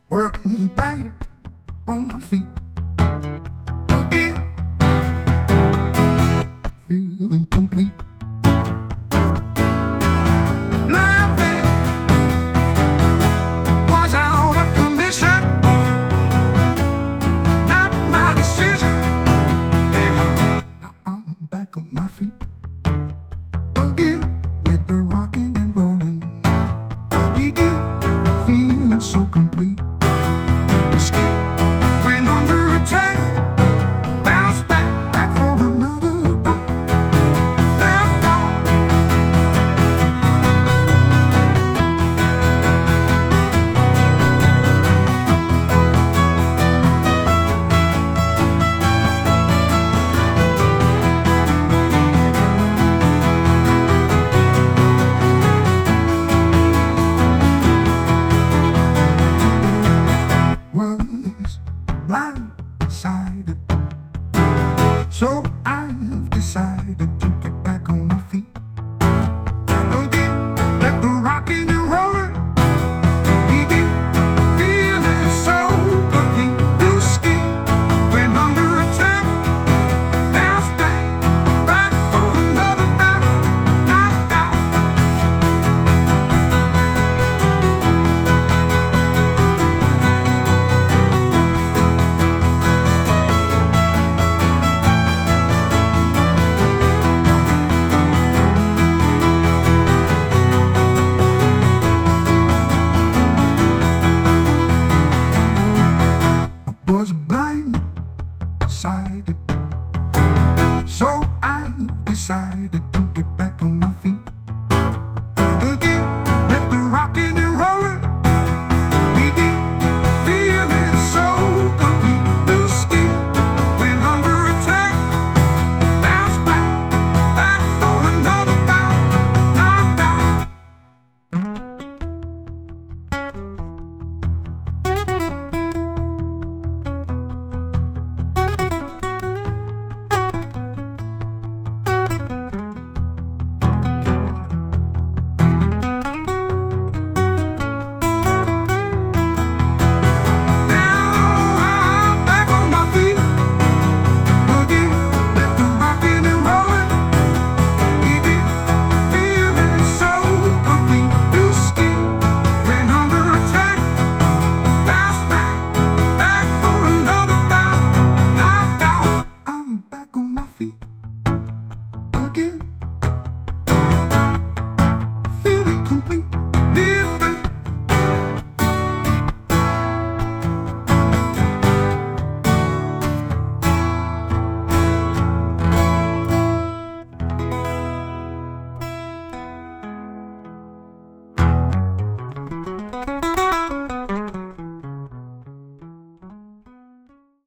Working back on my feet again, feeling complete. Laughing was out of commission, not my decision. Now I'm back on my feet again, with the rocking and rolling. Begin feeling so complete. When under attack, bounce back for another bout. Left on. Was blindsided, so I've decided to get back on my feet again. Let the rocking and rolling begin. Feeling so complete. New skin when under attack. Bounce back for another bout. Knocked out. Was